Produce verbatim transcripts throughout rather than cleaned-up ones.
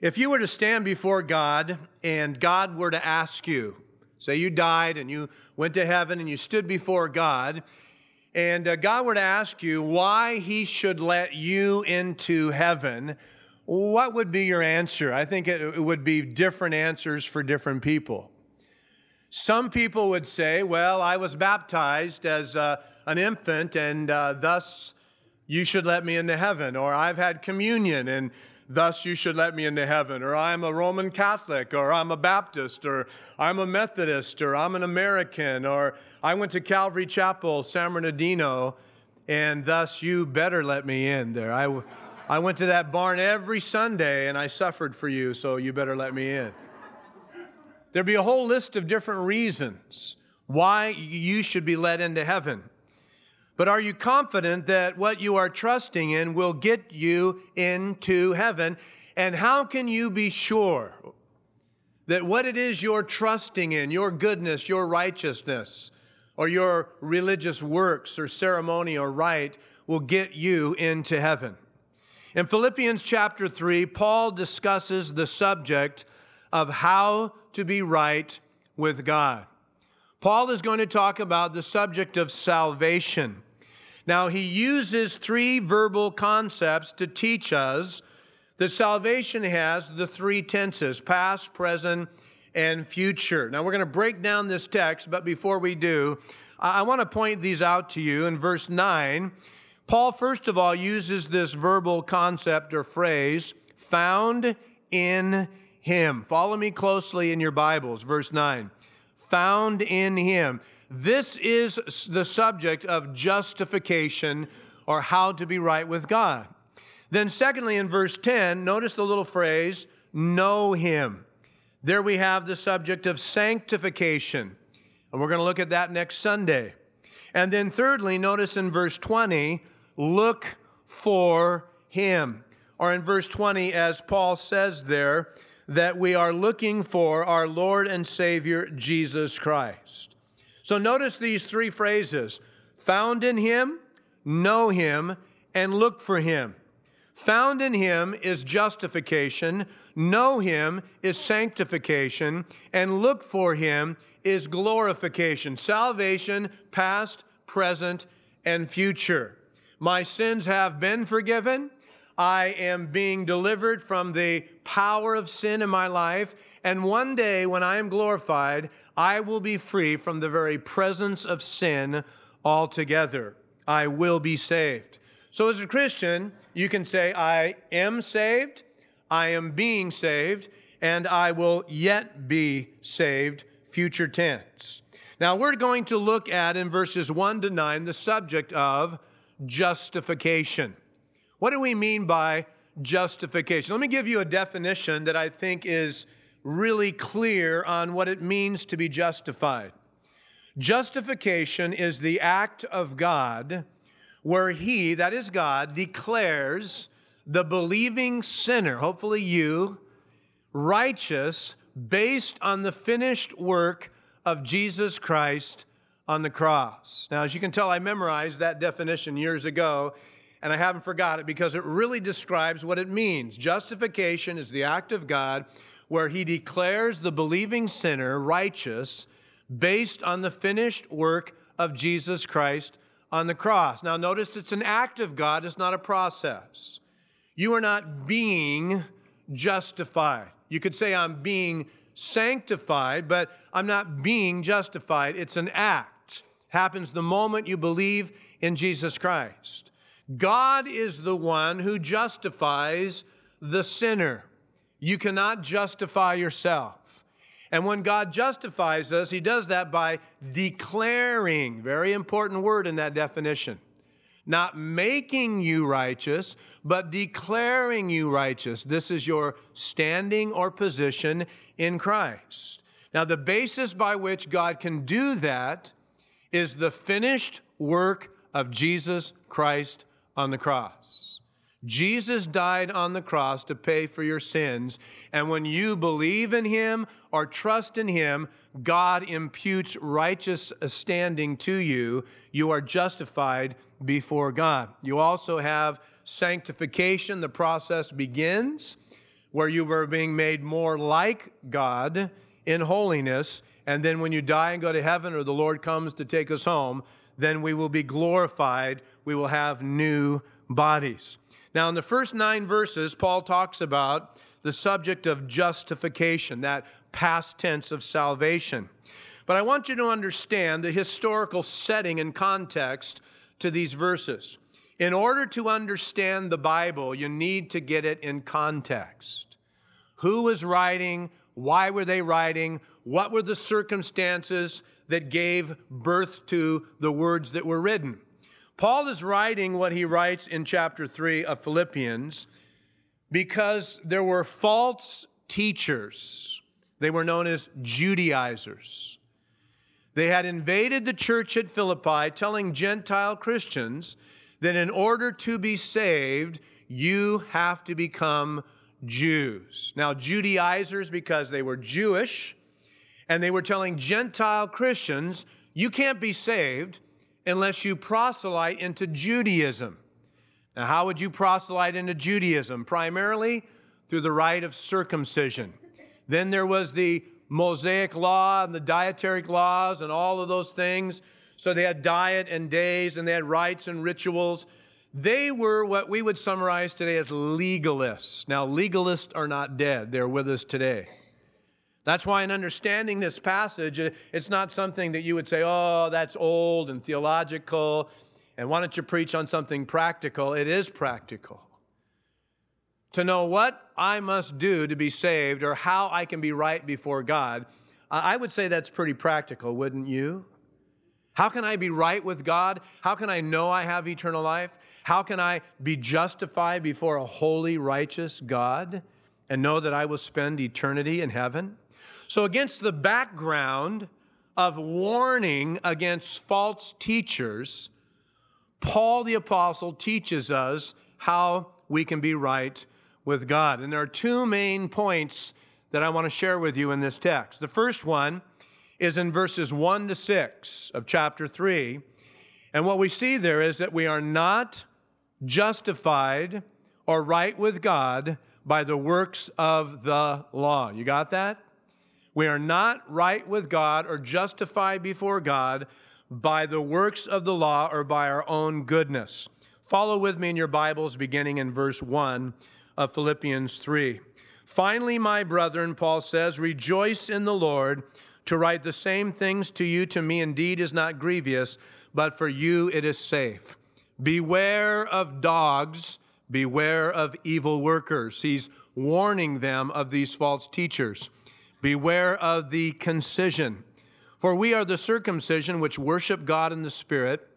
If you were to stand before God and God were to ask you, say you died and you went to heaven and you stood before God, and uh, God were to ask you why he should let you into heaven, what would be your answer? I think it, it would be different answers for different people. Some people would say, well, I was baptized as uh, an infant and uh, thus you should let me into heaven. Or I've had communion and thus you should let me into heaven. Or I'm a Roman Catholic, or I'm a Baptist, or I'm a Methodist, or I'm an American, or I went to Calvary Chapel, San Bernardino, and thus you better let me in there. I, I went to that barn every Sunday and I suffered for you, so you better let me in. There'd be a whole list of different reasons why you should be let into heaven. But are you confident that what you are trusting in will get you into heaven? And how can you be sure that what it is you're trusting in, your goodness, your righteousness, or your religious works or ceremony or rite, will get you into heaven? In Philippians chapter three, Paul discusses the subject of how to be right with God. Paul is going to talk about the subject of salvation. Now, he uses three verbal concepts to teach us that salvation has the three tenses, past, present, and future. Now, we're going to break down this text, but before we do, I want to point these out to you. In verse nine, Paul, first of all, uses this verbal concept or phrase, found in him. Follow me closely in your Bibles, verse nine. Found in him. This is the subject of justification, or how to be right with God. Then secondly, in verse ten, notice the little phrase, know him. There we have the subject of sanctification, and we're going to look at that next Sunday. And then thirdly, notice in verse twenty, look for him. Or in verse twenty, as Paul says there, that we are looking for our Lord and Savior, Jesus Christ. So notice these three phrases, found in him, know him, and look for him. Found in him is justification, know him is sanctification, and look for him is glorification. Salvation, past, present, and future. My sins have been forgiven. I am being delivered from the power of sin in my life. And one day when I am glorified, I will be free from the very presence of sin altogether. I will be saved. So as a Christian, you can say, I am saved, I am being saved, and I will yet be saved, future tense. Now we're going to look at, in verses one to nine, the subject of justification. What do we mean by justification? Let me give you a definition that I think is really clear on what it means to be justified. Justification is the act of God where he, that is God, declares the believing sinner, hopefully you, righteous based on the finished work of Jesus Christ on the cross. Now, as you can tell, I memorized that definition years ago, and I haven't forgot it because it really describes what it means. Justification is the act of God where he declares the believing sinner righteous based on the finished work of Jesus Christ on the cross. Now, notice it's an act of God, it's not a process. You are not being justified. You could say I'm being sanctified, but I'm not being justified. It's an act. It happens the moment you believe in Jesus Christ. God is the one who justifies the sinner. You cannot justify yourself. And when God justifies us, he does that by declaring, very important word in that definition, not making you righteous, but declaring you righteous. This is your standing or position in Christ. Now, the basis by which God can do that is the finished work of Jesus Christ on the cross. Jesus died on the cross to pay for your sins, and when you believe in him or trust in him, God imputes righteous standing to you. You are justified before God. You also have sanctification. The process begins where you were being made more like God in holiness, and then when you die and go to heaven or the Lord comes to take us home, then we will be glorified. We will have new bodies. Now, in the first nine verses, Paul talks about the subject of justification, that past tense of salvation. But I want you to understand the historical setting and context to these verses. In order to understand the Bible, you need to get it in context. Who was writing? Why were they writing? What were the circumstances that gave birth to the words that were written? Paul is writing what he writes in chapter three of Philippians because there were false teachers. They were known as Judaizers. They had invaded the church at Philippi, telling Gentile Christians that in order to be saved, you have to become Jews. Now, Judaizers, because they were Jewish, and they were telling Gentile Christians, you can't be saved unless you proselyte into Judaism. Now, how would you proselyte into Judaism? Primarily through the rite of circumcision. Then there was the Mosaic law and the dietary laws and all of those things. So they had diet and days and they had rites and rituals. They were what we would summarize today as legalists. Now, legalists are not dead. They're with us today. That's why in understanding this passage, it's not something that you would say, oh, that's old and theological, and why don't you preach on something practical? It is practical. To know what I must do to be saved or how I can be right before God, I would say that's pretty practical, wouldn't you? How can I be right with God? How can I know I have eternal life? How can I be justified before a holy, righteous God and know that I will spend eternity in heaven? So against the background of warning against false teachers, Paul the Apostle teaches us how we can be right with God. And there are two main points that I want to share with you in this text. The first one is in verses one to six of chapter three. And what we see there is that we are not justified or right with God by the works of the law. You got that? We are not right with God or justified before God by the works of the law or by our own goodness. Follow with me in your Bibles beginning in verse one of Philippians three. Finally, my brethren, Paul says, rejoice in the Lord. To write the same things to you, to me indeed is not grievous, but for you it is safe. Beware of dogs, beware of evil workers. He's warning them of these false teachers. Beware of the concision. For we are the circumcision which worship God in the Spirit.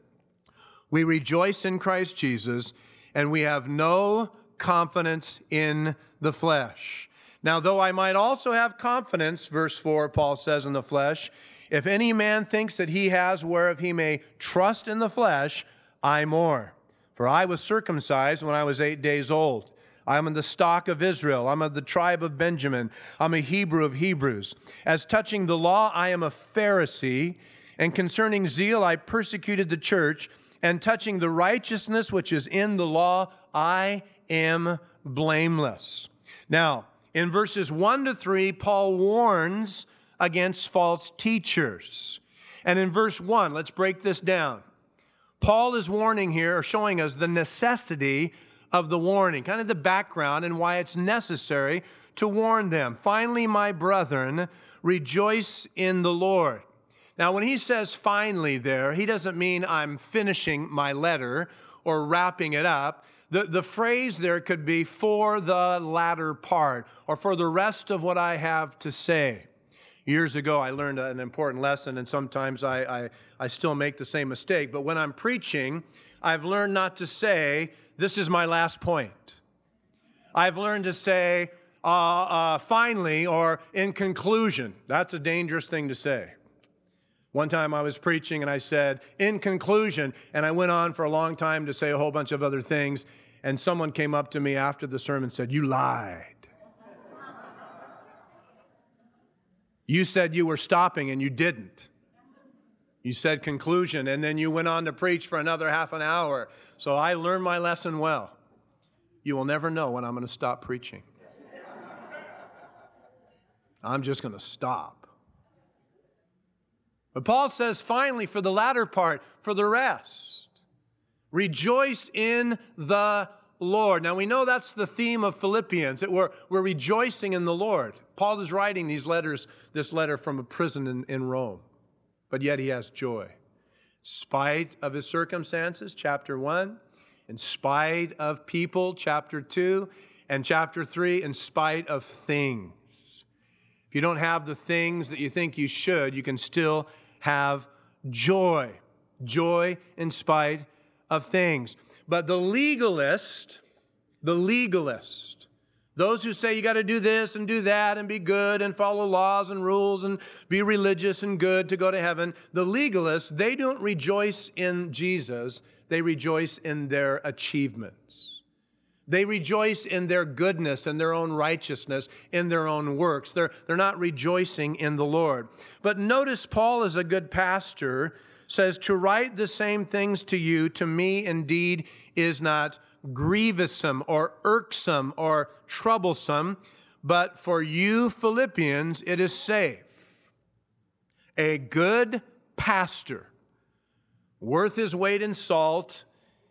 We rejoice in Christ Jesus, and we have no confidence in the flesh. Now, though I might also have confidence, verse four, Paul says, in the flesh, if any man thinks that he has whereof he may trust in the flesh, I more. For I was circumcised when I was eight days old. I am in the stock of Israel. I'm of the tribe of Benjamin. I'm a Hebrew of Hebrews. As touching the law, I am a Pharisee. And concerning zeal, I persecuted the church. And touching the righteousness which is in the law, I am blameless. Now, in verses one to three, Paul warns against false teachers. And in verse one, let's break this down. Paul is warning here, or showing us the necessity of the warning, kind of the background and why it's necessary to warn them. Finally, my brethren, rejoice in the Lord. Now, when he says finally there, he doesn't mean I'm finishing my letter or wrapping it up. The, the phrase there could be for the latter part or for the rest of what I have to say. Years ago, I learned an important lesson, and sometimes I, I, I still make the same mistake. But when I'm preaching, I've learned not to say, this is my last point. I've learned to say, uh, uh, finally, or in conclusion. That's a dangerous thing to say. One time I was preaching and I said, in conclusion, and I went on for a long time to say a whole bunch of other things, and someone came up to me after the sermon and said, you lied. You said you were stopping and you didn't. You said conclusion, and then you went on to preach for another half an hour. So I learned my lesson well. You will never know when I'm going to stop preaching. I'm just going to stop. But Paul says, finally, for the latter part, for the rest, rejoice in the Lord. Now, we know that's the theme of Philippians, that we're, we're rejoicing in the Lord. Paul is writing these letters, this letter from a prison in, in Rome, but yet he has joy. In spite of his circumstances, chapter one, in spite of people, chapter two, and chapter three, in spite of things. If you don't have the things that you think you should, you can still have joy. Joy in spite of things. But the legalist, the legalist, those who say you got to do this and do that and be good and follow laws and rules and be religious and good to go to heaven, the legalists, they don't rejoice in Jesus. They rejoice in their achievements. They rejoice in their goodness and their own righteousness, in their own works. They're, they're not rejoicing in the Lord. But notice Paul, as a good pastor, says, to write the same things to you, to me indeed is not grievous or irksome or troublesome, but for you Philippians it is safe. A good pastor, worth his weight in salt,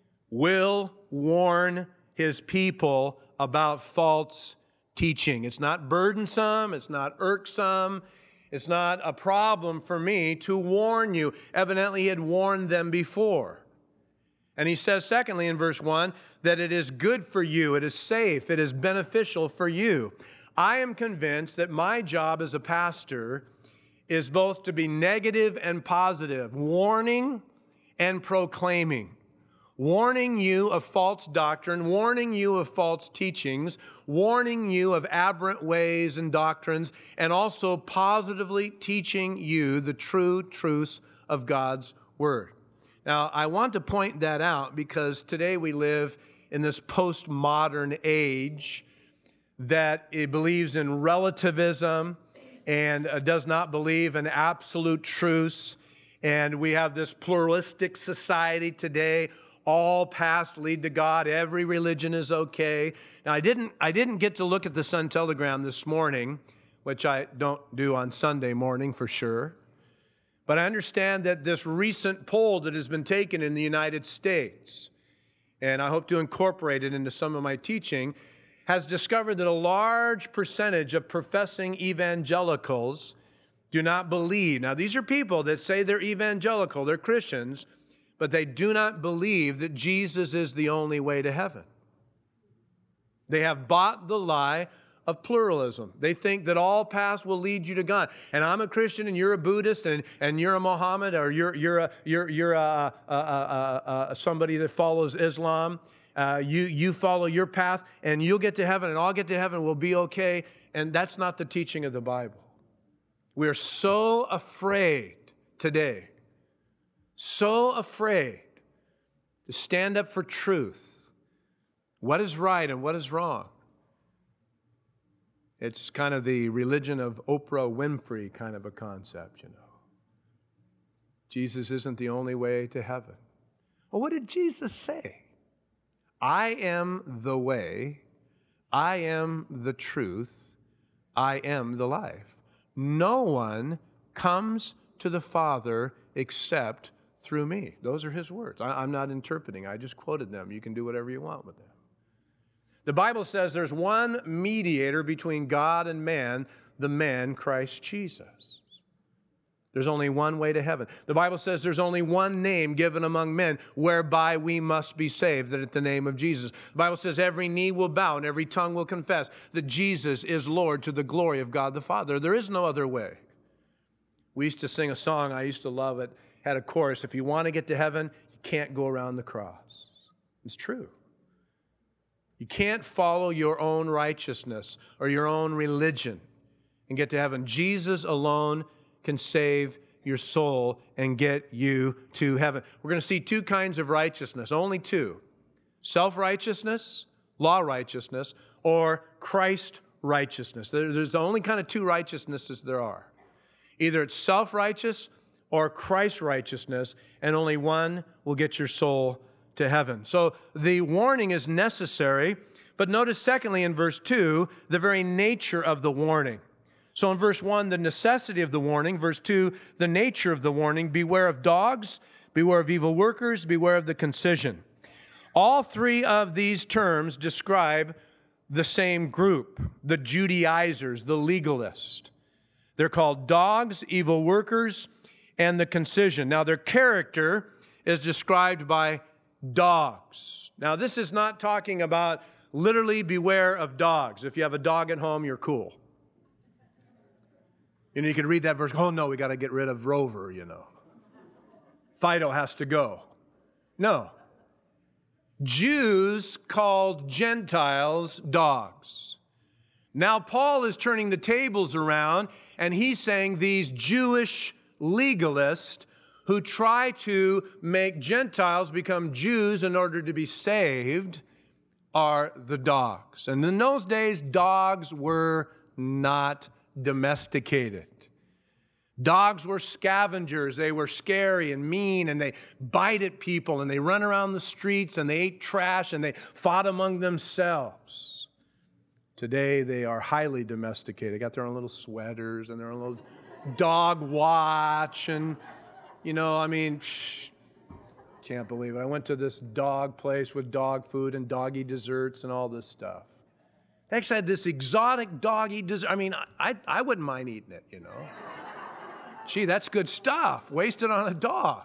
will warn his people about false teaching. It's not burdensome, it's not irksome, it's not a problem for me to warn you. Evidently, he had warned them before. And he says, secondly, in verse one, that it is good for you, it is safe, it is beneficial for you. I am convinced that my job as a pastor is both to be negative and positive, warning and proclaiming. Warning you of false doctrine, warning you of false teachings, warning you of aberrant ways and doctrines, and also positively teaching you the true truths of God's Word. Now, I want to point that out because today we live in this postmodern age that it believes in relativism and does not believe in absolute truths. And we have this pluralistic society today. All paths lead to God. Every religion is okay. Now, I didn't, I didn't get to look at the Sun Telegram this morning, which I don't do on Sunday morning for sure. But I understand that this recent poll that has been taken in the United States, and I hope to incorporate it into some of my teaching, has discovered that a large percentage of professing evangelicals do not believe. Now, these are people that say they're evangelical, they're Christians, but they do not believe that Jesus is the only way to heaven. They have bought the lie of pluralism. They think that all paths will lead you to God. And I'm a Christian and you're a Buddhist and, and you're a Mohammed or you're, you're, a, you're, you're a, a, a, a, somebody that follows Islam. Uh, you, you follow your path and you'll get to heaven and I'll get to heaven, we'll be okay. And that's not the teaching of the Bible. We are so afraid today, so afraid to stand up for truth. What is right and what is wrong? It's kind of the religion of Oprah Winfrey kind of a concept, you know. Jesus isn't the only way to heaven. Well, what did Jesus say? I am the way, I am the truth, I am the life. No one comes to the Father except through me. Those are his words. I, I'm not interpreting. I just quoted them. You can do whatever you want with them. The Bible says there's one mediator between God and man, the man Christ Jesus. There's only one way to heaven. The Bible says there's only one name given among men whereby we must be saved, that at the name of Jesus. The Bible says every knee will bow and every tongue will confess that Jesus is Lord to the glory of God the Father. There is no other way. We used to sing a song, I used to love it, had a chorus, if you want to get to heaven, you can't go around the cross. It's true. You can't follow your own righteousness or your own religion and get to heaven. Jesus alone can save your soul and get you to heaven. We're going to see two kinds of righteousness, only two. Self-righteousness, law righteousness, or Christ righteousness. There's the only kind of two righteousnesses there are. Either it's self-righteous or Christ righteousness, and only one will get your soul to heaven. So the warning is necessary, but notice secondly in verse two, the very nature of the warning. So in verse one, the necessity of the warning. Verse two, the nature of the warning. Beware of dogs, beware of evil workers, beware of the concision. All three of these terms describe the same group, the Judaizers, the legalists. They're called dogs, evil workers, and the concision. Now, their character is described by dogs. Now, this is not talking about literally beware of dogs. If you have a dog at home, you're cool. You know, you can read that verse, oh no, we got to get rid of Rover, you know. Fido has to go. No. Jews called Gentiles dogs. Now Paul is turning the tables around, and he's saying these Jewish legalists who try to make Gentiles become Jews in order to be saved are the dogs. And in those days, dogs were not domesticated. Dogs were scavengers. They were scary and mean, and they bite at people, and they run around the streets, and they ate trash, and they fought among themselves. Today, they are highly domesticated. They got their own little sweaters and their own little dog watch, and, you know, I mean, psh, can't believe it. I went to this dog place with dog food and doggy desserts and all this stuff. They actually had this exotic doggy dessert. I mean, I, I wouldn't mind eating it, you know. Gee, that's good stuff. Wasted on a dog.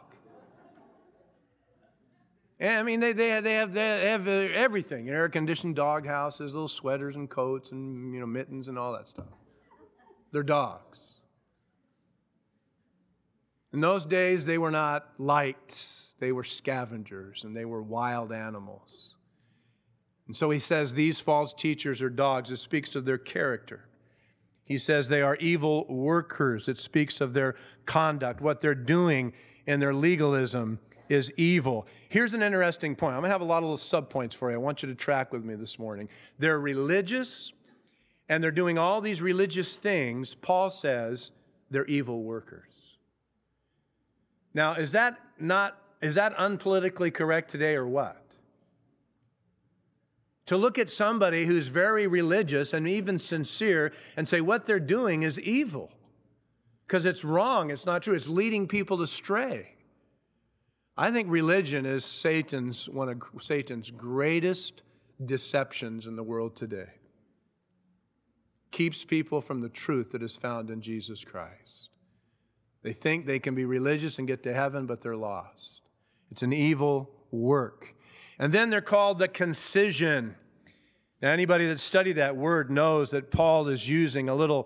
And I mean, they, they, they, have, they have everything. Air-conditioned dog houses, little sweaters and coats and, you know, mittens and all that stuff. They're dogs. In those days, they were not liked. They were scavengers, and they were wild animals. And so he says these false teachers are dogs. It speaks of their character. He says they are evil workers. It speaks of their conduct. What they're doing in their legalism is evil. Here's an interesting point. I'm going to have a lot of little subpoints for you. I want you to track with me this morning. They're religious, and they're doing all these religious things. Paul says they're evil workers. Now, is that not, is that unpolitically correct today or what? To look at somebody who's very religious and even sincere and say what they're doing is evil because it's wrong, it's not true, it's leading people astray. I think religion is Satan's one of Satan's greatest deceptions in the world today. Keeps people from the truth that is found in Jesus Christ. They think they can be religious and get to heaven, but they're lost. It's an evil work. And then they're called the concision. Now, anybody that studied that word knows that Paul is using a little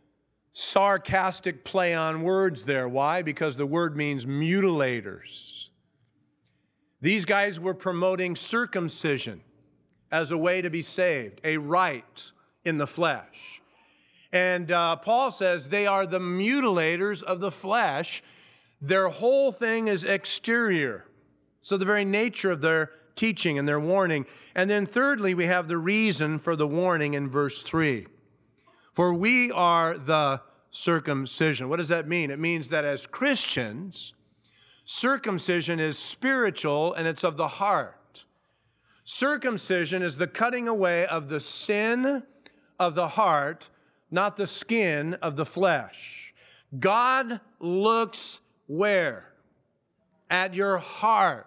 sarcastic play on words there. Why? Because the word means mutilators. These guys were promoting circumcision as a way to be saved, a rite in the flesh. And uh, Paul says they are the mutilators of the flesh. Their whole thing is exterior. So the very nature of their teaching and their warning. And then thirdly, we have the reason for the warning in verse three. For we are the circumcision. What does that mean? It means that as Christians, circumcision is spiritual and it's of the heart. Circumcision is the cutting away of the sin of the heart, not the skin of the flesh. God looks where? At your heart.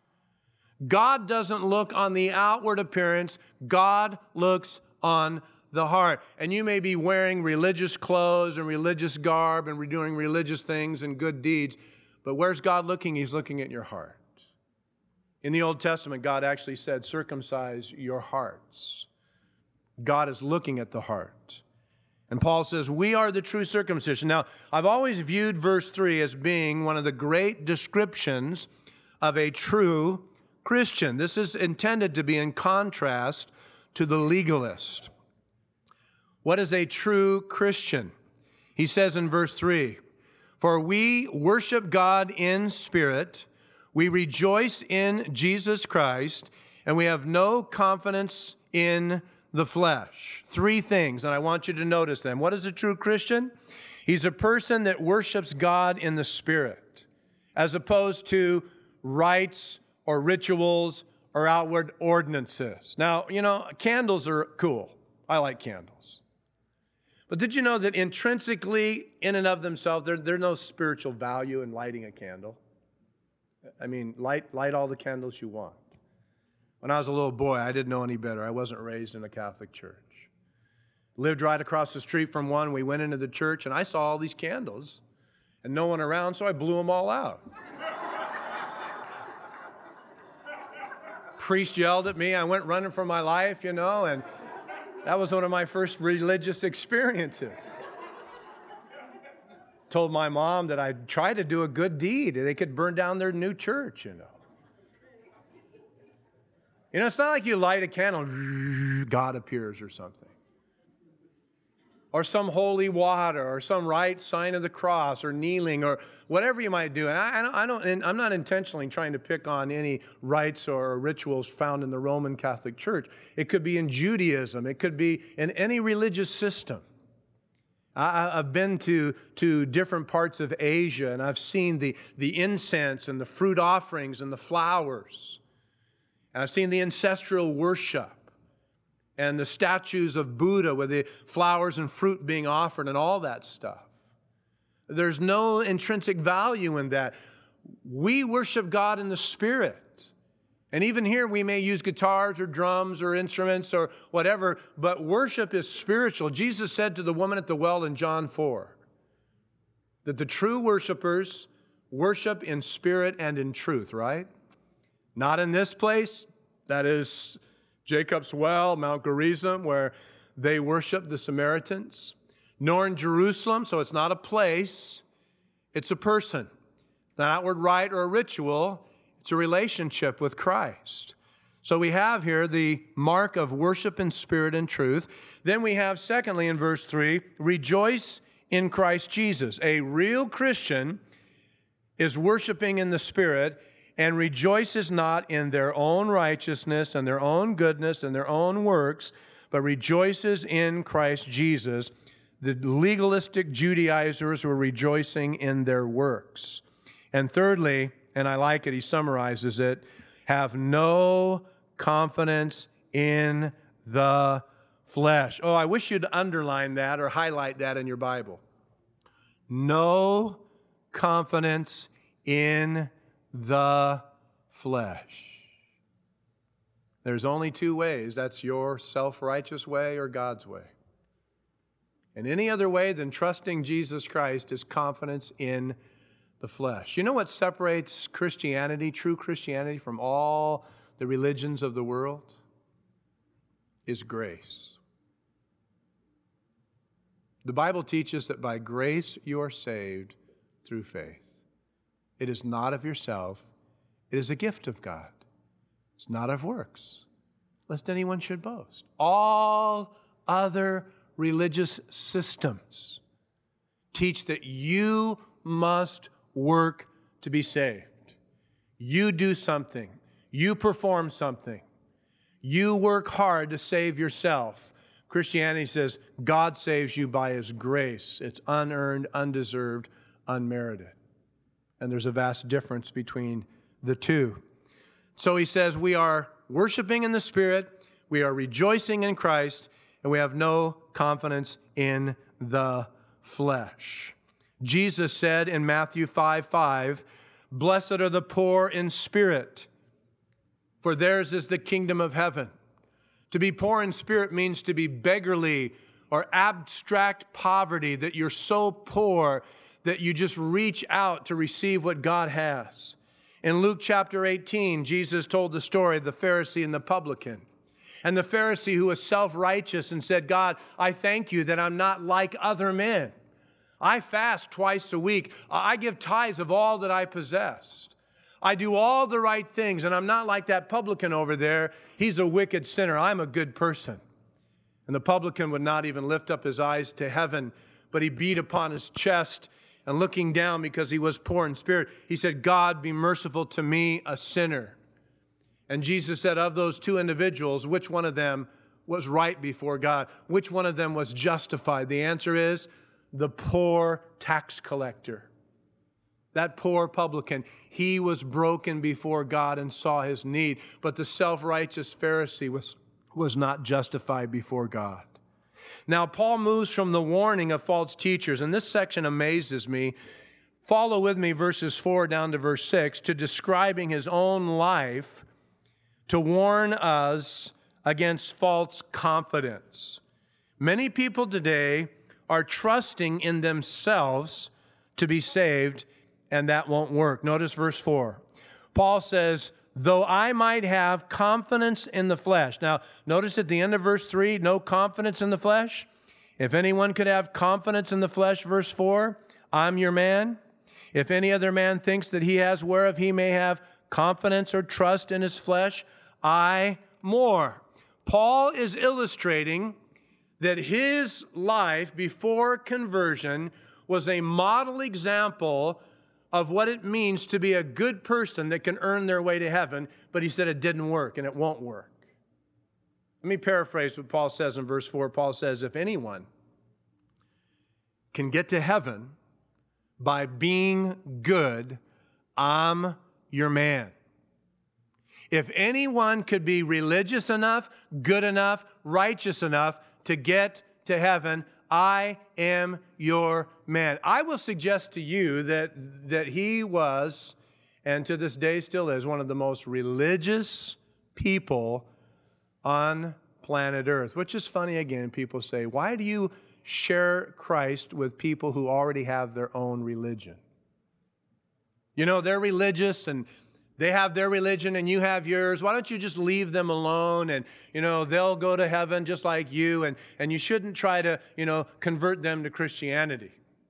God doesn't look on the outward appearance. God looks on the heart. And you may be wearing religious clothes and religious garb and doing religious things and good deeds, but where's God looking? He's looking at your heart. In the Old Testament, God actually said, circumcise your hearts. God is looking at the heart. And Paul says, we are the true circumcision. Now, I've always viewed verse three as being one of the great descriptions of a true Christian. This is intended to be in contrast to the legalist. What is a true Christian? He says in verse three, for we worship God in spirit, we rejoice in Jesus Christ, and we have no confidence in the flesh. Three things, and I want you to notice them. What is a true Christian? He's a person that worships God in the Spirit, as opposed to rites or rituals or outward ordinances. Now, you know, candles are cool. I like candles. But did you know that intrinsically, in and of themselves, there, there's no spiritual value in lighting a candle? I mean, light, light all the candles you want. When I was a little boy, I didn't know any better. I wasn't raised in a Catholic church. Lived right across the street from one. We went into the church, and I saw all these candles, and no one around, so I blew them all out. Priest yelled at me. I went running for my life, you know, and that was one of my first religious experiences. Told my mom that I'd try to do a good deed. They could burn down their new church, you know. You know, it's not like you light a candle, God appears or something. Or some holy water, or some right sign of the cross, or kneeling, or whatever you might do. And I, I don't, I don't, and I'm not intentionally trying to pick on any rites or rituals found in the Roman Catholic Church. It could be in Judaism. It could be in any religious system. I, I've been to, to different parts of Asia, and I've seen the, the incense and the fruit offerings and the flowers. And I've seen the ancestral worship and the statues of Buddha with the flowers and fruit being offered and all that stuff. There's no intrinsic value in that. We worship God in the Spirit. And even here we may use guitars or drums or instruments or whatever, but worship is spiritual. Jesus said to the woman at the well in John four that the true worshipers worship in spirit and in truth, right? Not in this place, that is Jacob's Well, Mount Gerizim, where they worship the Samaritans, nor in Jerusalem, so it's not a place, it's a person. Not an outward rite or a ritual, it's a relationship with Christ. So we have here the mark of worship in spirit and truth. Then we have, secondly, in verse three, rejoice in Christ Jesus. A real Christian is worshiping in the Spirit and rejoices not in their own righteousness and their own goodness and their own works, but rejoices in Christ Jesus. The legalistic Judaizers were rejoicing in their works. And thirdly, and I like it, he summarizes it, have no confidence in the flesh. Oh, I wish you'd underline that or highlight that in your Bible. No confidence in the flesh. There's only two ways. That's your self-righteous way or God's way. And any other way than trusting Jesus Christ is confidence in the flesh. You know what separates Christianity, true Christianity, from all the religions of the world? Is grace. The Bible teaches that by grace you are saved through faith. It is not of yourself. It is a gift of God. It's not of works, lest anyone should boast. All other religious systems teach that you must work to be saved. You do something. You perform something. You work hard to save yourself. Christianity says God saves you by His grace. It's unearned, undeserved, unmerited. And there's a vast difference between the two. So he says we are worshiping in the Spirit, we are rejoicing in Christ, and we have no confidence in the flesh. Jesus said in Matthew five five, "Blessed are the poor in spirit, for theirs is the kingdom of heaven." To be poor in spirit means to be beggarly or abstract poverty, that you're so poor that you just reach out to receive what God has. In Luke chapter eighteen, Jesus told the story of the Pharisee and the publican. And the Pharisee who was self-righteous and said, "God, I thank you that I'm not like other men. I fast twice a week. I give tithes of all that I possessed. I do all the right things, and I'm not like that publican over there. He's a wicked sinner. I'm a good person." And the publican would not even lift up his eyes to heaven, but he beat upon his chest, and looking down because he was poor in spirit, he said, "God, be merciful to me, a sinner." And Jesus said, of those two individuals, which one of them was right before God? Which one of them was justified? The answer is the poor tax collector. That poor publican, he was broken before God and saw his need. But the self-righteous Pharisee was, was not justified before God. Now, Paul moves from the warning of false teachers, and this section amazes me. Follow with me verses four down to verse six, to describing his own life to warn us against false confidence. Many people today are trusting in themselves to be saved, and that won't work. Notice verse four. Paul says, though I might have confidence in the flesh. Now, notice at the end of verse three, no confidence in the flesh. If anyone could have confidence in the flesh, verse four, I'm your man. If any other man thinks that he has whereof he may have confidence or trust in his flesh, I more. Paul is illustrating that his life before conversion was a model example of what it means to be a good person that can earn their way to heaven, but he said it didn't work and it won't work. Let me paraphrase what Paul says in verse four. Paul says, if anyone can get to heaven by being good, I'm your man. If anyone could be religious enough, good enough, righteous enough to get to heaven, I am your man. I will suggest to you that, that he was, and to this day still is, one of the most religious people on planet Earth, which is funny again. People say, why do you share Christ with people who already have their own religion? You know, they're religious and they have their religion and you have yours. Why don't you just leave them alone and, you know, they'll go to heaven just like you, and, and you shouldn't try to, you know, convert them to Christianity.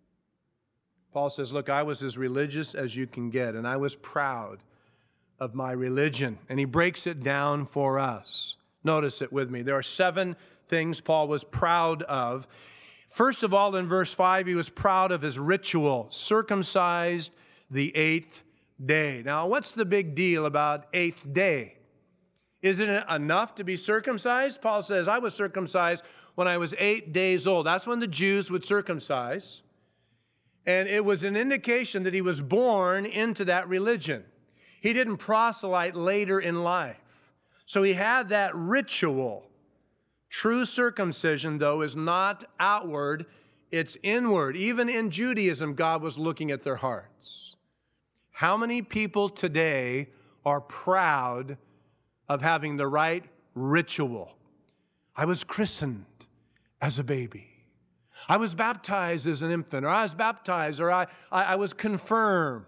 Paul says, look, I was as religious as you can get, and I was proud of my religion. And he breaks it down for us. Notice it with me. There are seven things Paul was proud of. First of all, in verse five, he was proud of his ritual, circumcised the eighth day. Now, what's the big deal about eighth day? Isn't it enough to be circumcised? Paul says, I was circumcised when I was eight days old. That's when the Jews would circumcise. And it was an indication that he was born into that religion. He didn't proselyte later in life. So he had that ritual. True circumcision, though, is not outward, it's inward. Even in Judaism, God was looking at their hearts. How many people today are proud of having the right ritual? I was christened as a baby. I was baptized as an infant, or I was baptized, or I, I, I was confirmed,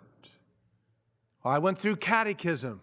or I went through catechism,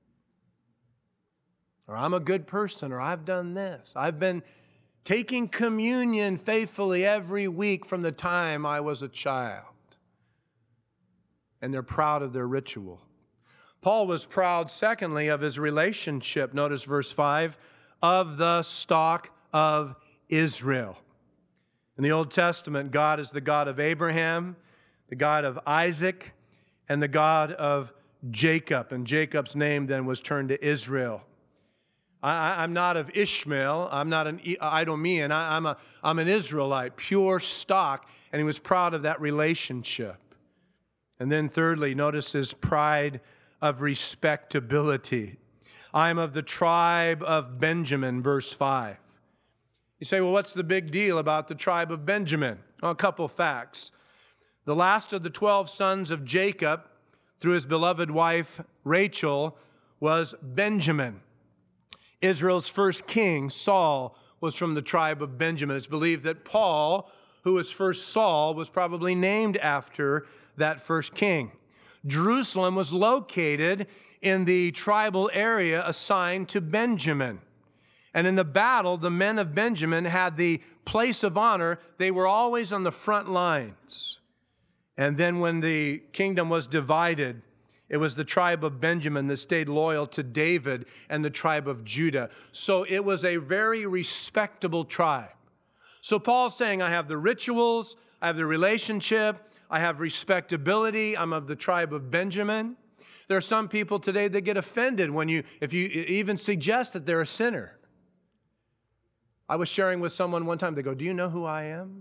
or I'm a good person, or I've done this. I've been taking communion faithfully every week from the time I was a child. And they're proud of their ritual. Paul was proud, secondly, of his relationship. Notice verse five, of the stock of Israel. In the Old Testament, God is the God of Abraham, the God of Isaac, and the God of Jacob. And Jacob's name then was turned to Israel. I, I'm not of Ishmael. I'm not an Idumean. I, I'm, a, I'm an Israelite, pure stock. And he was proud of that relationship. And then thirdly, notice his pride of respectability. I am of the tribe of Benjamin, verse five. You say, well, what's the big deal about the tribe of Benjamin? Well, a couple facts. The last of the twelve sons of Jacob, through his beloved wife Rachel, was Benjamin. Israel's first king, Saul, was from the tribe of Benjamin. It's believed that Paul, who was first Saul, was probably named after that first king. Jerusalem was located in the tribal area assigned to Benjamin. And in the battle, the men of Benjamin had the place of honor. They were always on the front lines. And then when the kingdom was divided, it was the tribe of Benjamin that stayed loyal to David and the tribe of Judah. So it was a very respectable tribe. So Paul's saying, I have the rituals, I have the relationship, I have respectability. I'm of the tribe of Benjamin. There are some people today that get offended when you, if you even suggest that they're a sinner. I was sharing with someone one time. They go, do you know who I am?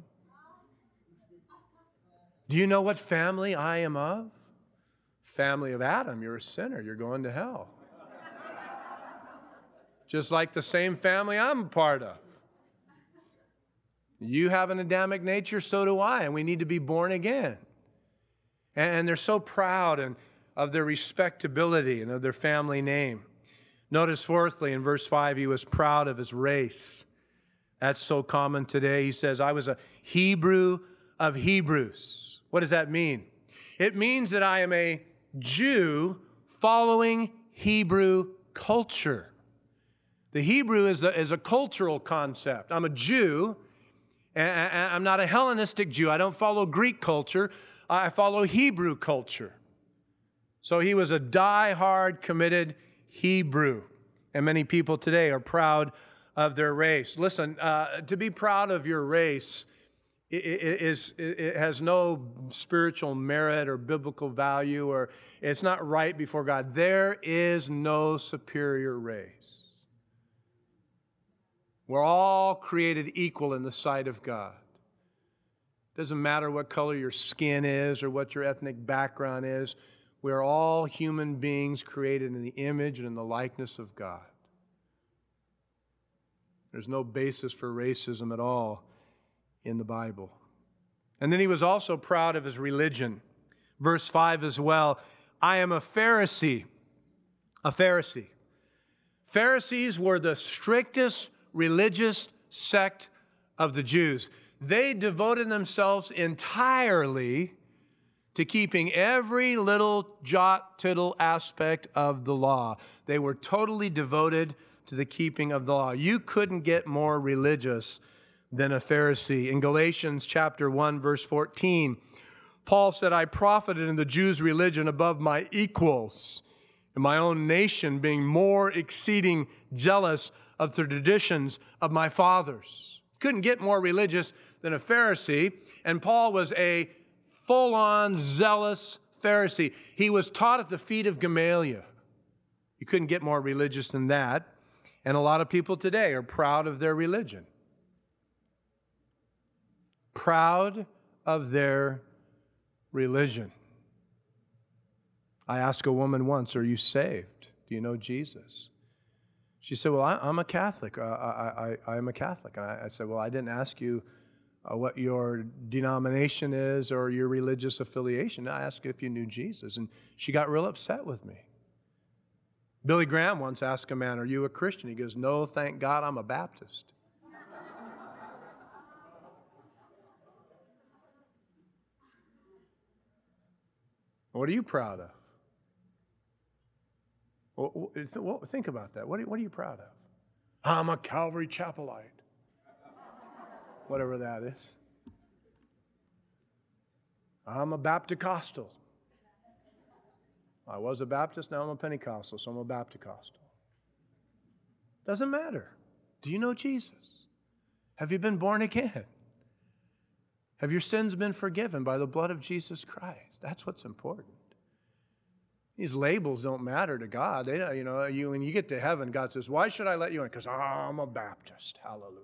Do you know what family I am of? Family of Adam. You're a sinner. You're going to hell. Just like the same family I'm a part of. You have an Adamic nature, so do I, and we need to be born again. And they're so proud and of their respectability and of their family name. Notice fourthly, in verse five, he was proud of his race. That's so common today. He says, I was a Hebrew of Hebrews. What does that mean? It means that I am a Jew following Hebrew culture. The Hebrew is a, is a cultural concept. I'm a Jew, and I'm not a Hellenistic Jew. I don't follow Greek culture. I follow Hebrew culture. So he was a die-hard, committed Hebrew. And many people today are proud of their race. Listen, uh, to be proud of your race is it, it has no spiritual merit or biblical value, or it's not right before God. There is no superior race. We're all created equal in the sight of God. Doesn't matter what color your skin is or what your ethnic background is. We are all human beings created in the image and in the likeness of God. There's no basis for racism at all in the Bible. And then he was also proud of his religion. Verse five as well, I am a Pharisee. A Pharisee. Pharisees were the strictest religious sect of the Jews. They devoted themselves entirely to keeping every little jot, tittle aspect of the law. They were totally devoted to the keeping of the law. You couldn't get more religious than a Pharisee. In Galatians chapter one, verse fourteen, Paul said, I profited in the Jews' religion above my equals, in my own nation being more exceeding jealous of the traditions of my fathers. Couldn't get more religious than a Pharisee, and Paul was a full-on zealous Pharisee. He was taught at the feet of Gamaliel. You couldn't get more religious than that. And a lot of people today are proud of their religion. Proud of their religion. I asked a woman once, are you saved? Do you know Jesus? She said, well, I, I'm a Catholic. Uh, I, I, I'm a Catholic. I, I said, well, I didn't ask you uh, what your denomination is or your religious affiliation. I asked you if you knew Jesus. And she got real upset with me. Billy Graham once asked a man, are you a Christian? He goes, no, thank God I'm a Baptist. What are you proud of? Well, think about that. What are, what are you proud of? I'm a Calvary Chapelite. Whatever that is. I'm a Baptist-costal. I was a Baptist, now I'm a Pentecostal, so I'm a Baptist-costal. Doesn't matter. Do you know Jesus? Have you been born again? Have your sins been forgiven by the blood of Jesus Christ? That's what's important. These labels don't matter to God. They, you know, you, when you get to heaven, God says, why should I let you in? Because I'm a Baptist. Hallelujah.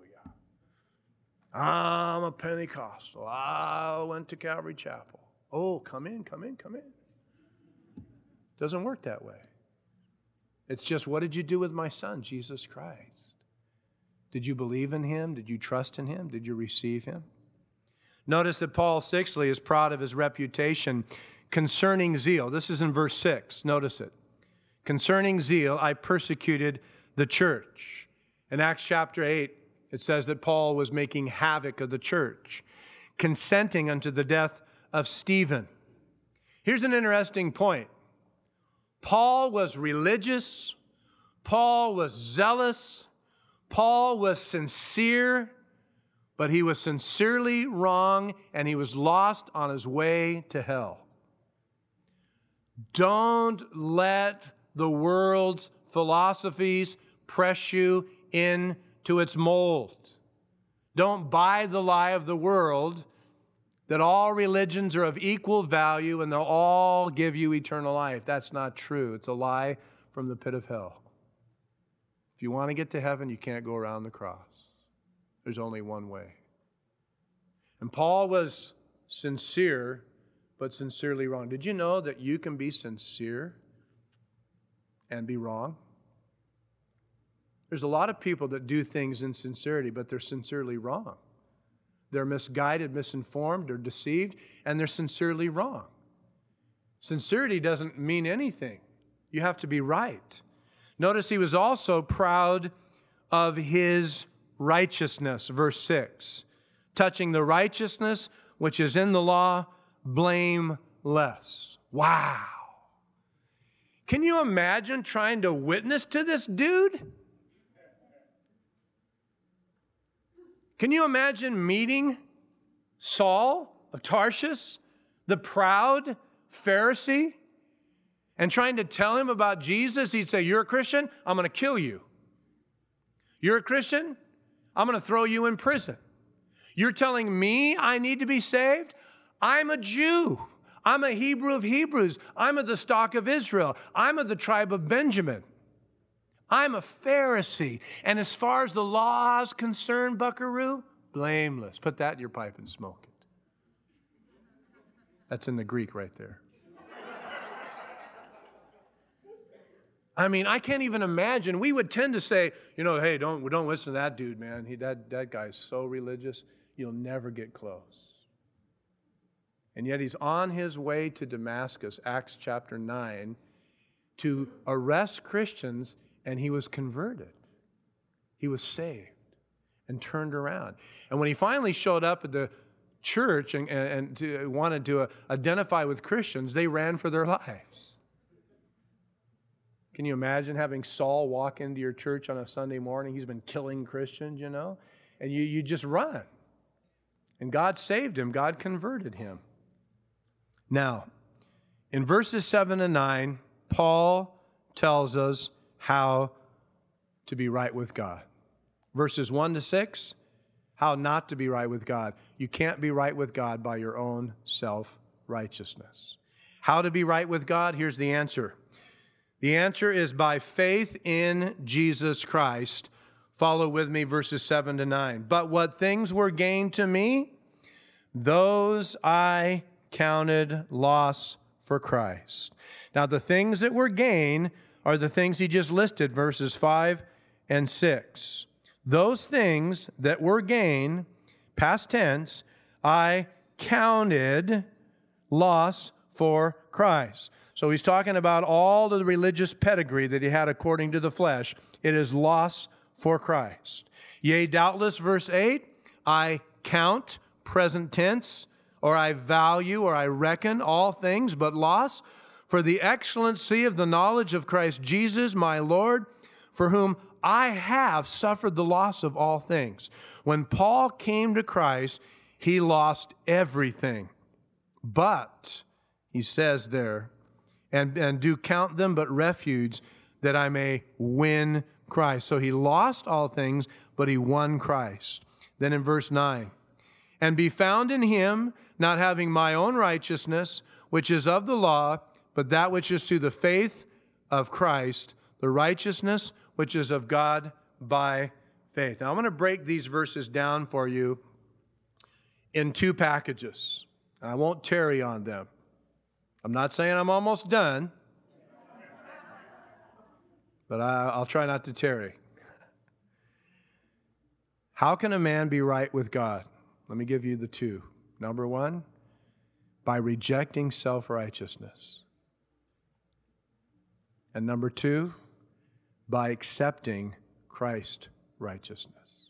I'm a Pentecostal. I went to Calvary Chapel. Oh, come in, come in, come in. Doesn't work that way. It's just, what did you do with my son, Jesus Christ? Did you believe in him? Did you trust in him? Did you receive him? Notice that Paul, sixthly, is proud of his reputation concerning zeal. This is in verse six. Notice it. Concerning zeal, I persecuted the church. In Acts chapter eight, it says that Paul was making havoc of the church, consenting unto the death of Stephen. Here's an interesting point. Paul was religious. Paul was zealous. Paul was sincere, but he was sincerely wrong, and he was lost on his way to hell. Don't let the world's philosophies press you into its mold. Don't buy the lie of the world that all religions are of equal value and they'll all give you eternal life. That's not true. It's a lie from the pit of hell. If you want to get to heaven, you can't go around the cross. There's only one way. And Paul was sincere, but sincerely wrong. Did you know that you can be sincere and be wrong? There's a lot of people that do things in sincerity, but they're sincerely wrong. They're misguided, misinformed, or deceived, and they're sincerely wrong. Sincerity doesn't mean anything. You have to be right. Notice he was also proud of his righteousness, verse six. Touching the righteousness which is in the law, blameless. Wow. Can you imagine trying to witness to this dude? Can you imagine meeting Saul of Tarshish, the proud Pharisee, and trying to tell him about Jesus? He'd say, "You're a Christian? I'm going to kill you. You're a Christian? I'm going to throw you in prison. You're telling me I need to be saved? I'm a Jew. I'm a Hebrew of Hebrews. I'm of the stock of Israel. I'm of the tribe of Benjamin. I'm a Pharisee. And as far as the law is concerned, buckaroo, blameless." Put that in your pipe and smoke it. That's in the Greek right there. I mean, I can't even imagine. We would tend to say, you know, hey, don't, don't listen to that dude, man. He, that, that guy is so religious, you'll never get close. And yet he's on his way to Damascus, Acts chapter nine, to arrest Christians, and he was converted. He was saved and turned around. And when he finally showed up at the church and, and, and to, wanted to uh, identify with Christians, they ran for their lives. Can you imagine having Saul walk into your church on a Sunday morning? He's been killing Christians, you know, and you, you just run. And God saved him. God converted him. Now, in verses seven and nine, Paul tells us how to be right with God. Verses one to six, how not to be right with God. You can't be right with God by your own self-righteousness. How to be right with God? Here's the answer. The answer is by faith in Jesus Christ. Follow with me verses seven to nine. But what things were gained to me, those I counted loss for Christ. Now the things that were gain are the things he just listed, verses five and six. Those things that were gain, past tense, I counted loss for Christ. So he's talking about all of the religious pedigree that he had according to the flesh. It is loss for Christ. Yea, doubtless, verse eight, I count, present tense, or I value, or I reckon all things but loss for the excellency of the knowledge of Christ Jesus, my Lord, for whom I have suffered the loss of all things. When Paul came to Christ, he lost everything. But, he says there, and, and do count them but refuge, that I may win Christ. So he lost all things, but he won Christ. Then in verse nine, and be found in him, not having my own righteousness, which is of the law, but that which is through the faith of Christ, the righteousness which is of God by faith. Now I'm going to break these verses down for you in two packages. I won't tarry on them. I'm not saying I'm almost done, but I, I'll try not to tarry. How can a man be right with God? Let me give you the two. Number one, by rejecting self-righteousness. And number two, by accepting Christ's righteousness.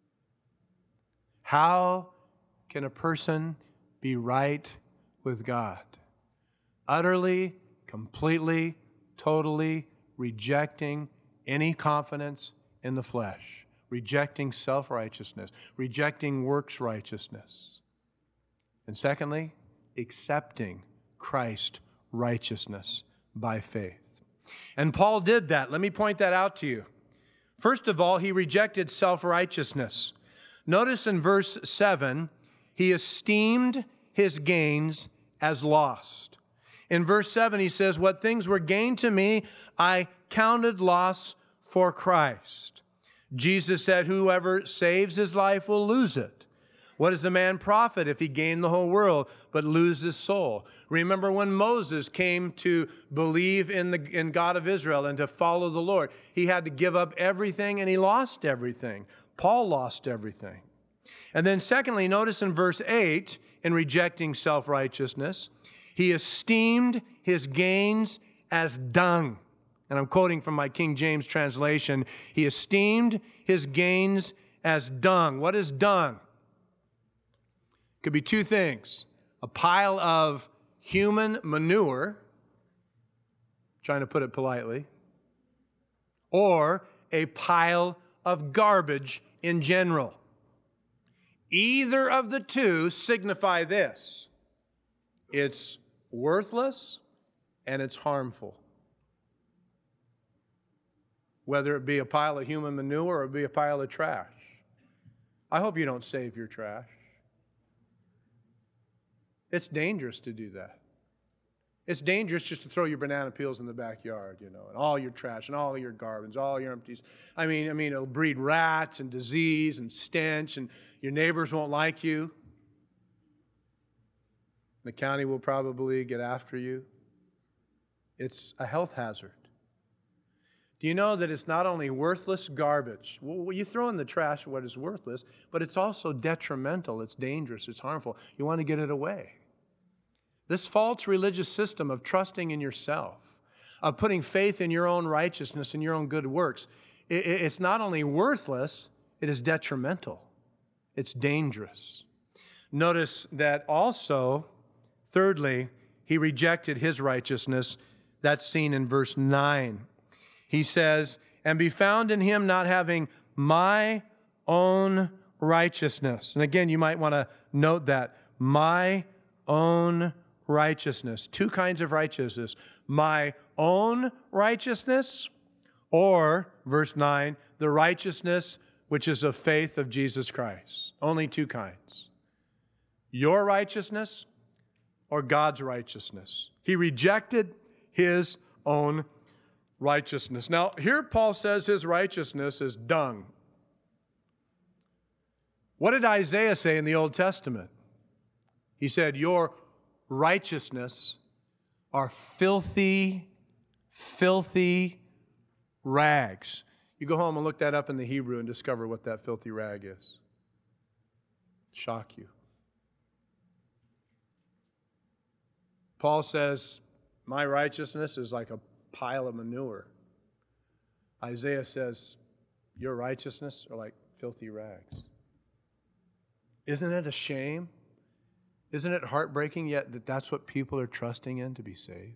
How can a person be right with God? Utterly, completely, totally rejecting any confidence in the flesh, rejecting self-righteousness, rejecting works righteousness. And secondly, accepting Christ's righteousness by faith. And Paul did that. Let me point that out to you. First of all, he rejected self-righteousness. Notice in verse seven, he esteemed his gains as lost. In verse seven, he says, what things were gained to me, I counted loss for Christ. Jesus said, whoever saves his life will lose it. What does a man profit if he gain the whole world but lose his soul? Remember when Moses came to believe in the in God of Israel and to follow the Lord, he had to give up everything and he lost everything. Paul lost everything. And then secondly, notice in verse eight, in rejecting self-righteousness, he esteemed his gains as dung. And I'm quoting from my King James translation. He esteemed his gains as dung. What is dung? It could be two things. A pile of human manure, trying to put it politely, or a pile of garbage in general. Either of the two signify this: it's worthless and it's harmful. Whether it be a pile of human manure or it be a pile of trash. I hope you don't save your trash. It's dangerous to do that. It's dangerous just to throw your banana peels in the backyard, you know, and all your trash and all your garbage, all your empties. I mean, I mean, it'll breed rats and disease and stench, and your neighbors won't like you. The county will probably get after you. It's a health hazard. Do you know that it's not only worthless garbage? Well, you throw in the trash what is worthless, but it's also detrimental, it's dangerous, it's harmful. You want to get it away. This false religious system of trusting in yourself, of putting faith in your own righteousness and your own good works, it's not only worthless, it is detrimental. It's dangerous. Notice that also, thirdly, he rejected his righteousness. That's seen in verse nine. He says, and be found in him not having my own righteousness. And again, you might want to note that. My own righteousness. Two kinds of righteousness. My own righteousness, or, verse nine, the righteousness which is of faith of Jesus Christ. Only two kinds. Your righteousness or God's righteousness. He rejected his own righteousness. Now, here Paul says his righteousness is dung. What did Isaiah say in the Old Testament? He said, your righteousness are filthy, filthy rags. You go home and look that up in the Hebrew and discover what that filthy rag is. Shock you. Paul says, my righteousness is like a pile of manure. Isaiah says, your righteousness are like filthy rags. Isn't it a shame? Isn't it heartbreaking yet that that's what people are trusting in to be saved?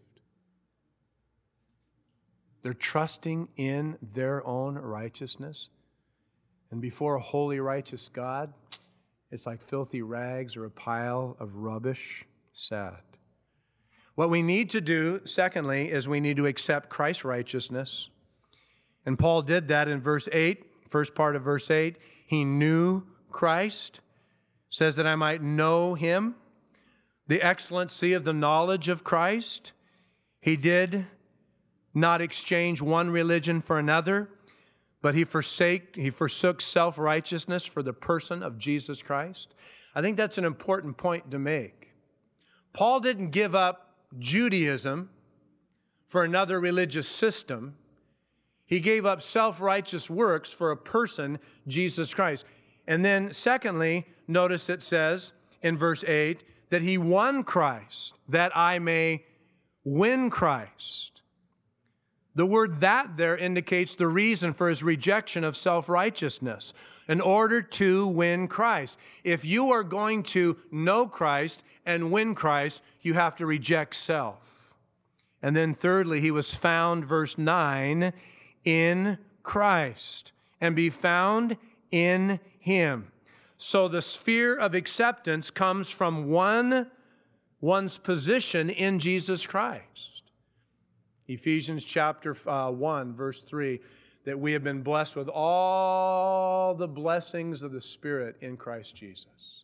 They're trusting in their own righteousness. And before a holy, righteous God, it's like filthy rags or a pile of rubbish. Sad. What we need to do, secondly, is we need to accept Christ's righteousness. And Paul did that in verse eight, first part of verse eight. He knew Christ, says that I might know him, the excellency of the knowledge of Christ. He did not exchange one religion for another, but he forsake, he forsook self-righteousness for the person of Jesus Christ. I think that's an important point to make. Paul didn't give up Judaism for another religious system. He gave up self-righteous works for a person, Jesus Christ. And then secondly, notice it says in verse eight that he won Christ, that I may win Christ. The word "that" there indicates the reason for his rejection of self-righteousness, in order to win Christ. If you are going to know Christ and win Christ, you have to reject self. And then thirdly, he was found, verse nine, in Christ, and be found in him. So the sphere of acceptance comes from one, one's position in Jesus Christ. Ephesians chapter uh, one, verse three, that we have been blessed with all the blessings of the Spirit in Christ Jesus.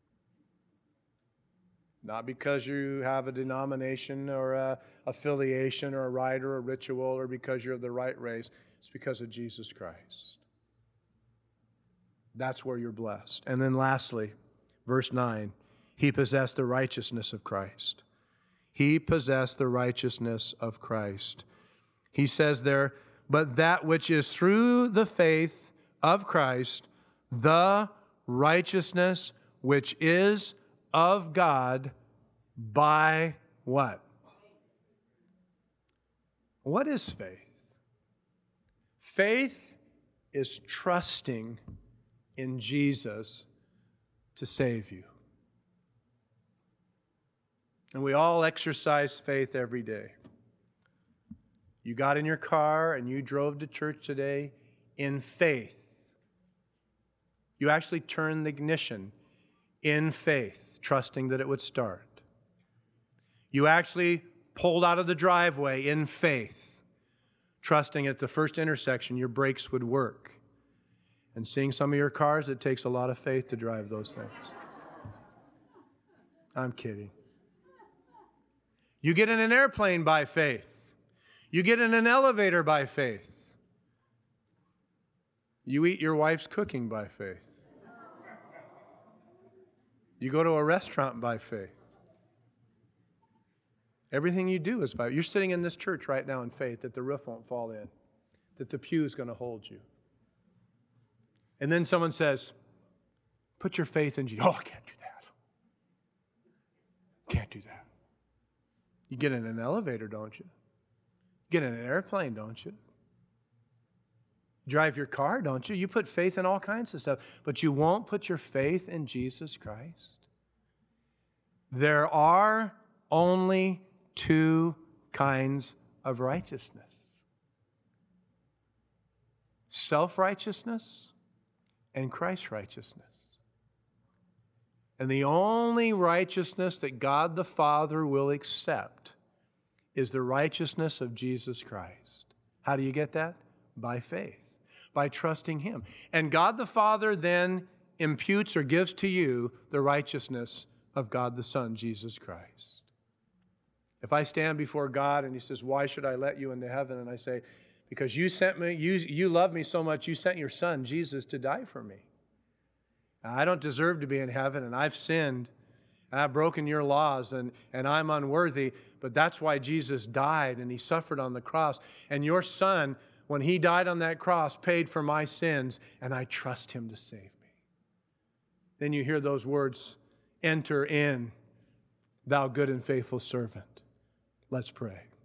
Not because you have a denomination or a affiliation or a rite or a ritual or because you're of the right race. It's because of Jesus Christ. That's where you're blessed. And then lastly, verse nine, he possessed the righteousness of Christ. He possessed the righteousness of Christ. He says there, but that which is through the faith of Christ, the righteousness which is of God by what? What is faith? Faith is trusting in Jesus to save you. And we all exercise faith every day. You got in your car and you drove to church today in faith. You actually turned the ignition in faith, trusting that it would start. You actually pulled out of the driveway in faith, trusting at the first intersection your brakes would work. And seeing some of your cars, it takes a lot of faith to drive those things. I'm kidding. You get in an airplane by faith. You get in an elevator by faith. You eat your wife's cooking by faith. You go to a restaurant by faith. Everything you do is by faith. You're sitting in this church right now in faith that the roof won't fall in, that the pew is going to hold you. And then someone says, put your faith in Jesus. Oh, I can't do that. Can't do that. You get in an elevator, don't you? Get in an airplane, don't you? Drive your car, don't you? You put faith in all kinds of stuff, but you won't put your faith in Jesus Christ. There are only two kinds of righteousness: self-righteousness and Christ's righteousness. And the only righteousness that God the Father will accept is the righteousness of Jesus Christ. How do you get that? By faith, by trusting Him. And God the Father then imputes or gives to you the righteousness of God the Son, Jesus Christ. If I stand before God and He says, why should I let you into heaven? And I say, because you sent me, you, you love me so much, you sent your Son, Jesus, to die for me. Now, I don't deserve to be in heaven, and I've sinned, and I've broken your laws, and, and I'm unworthy, but that's why Jesus died, and He suffered on the cross. And your Son, when He died on that cross, paid for my sins, and I trust Him to save me. Then you hear those words, enter in, thou good and faithful servant. Let's pray.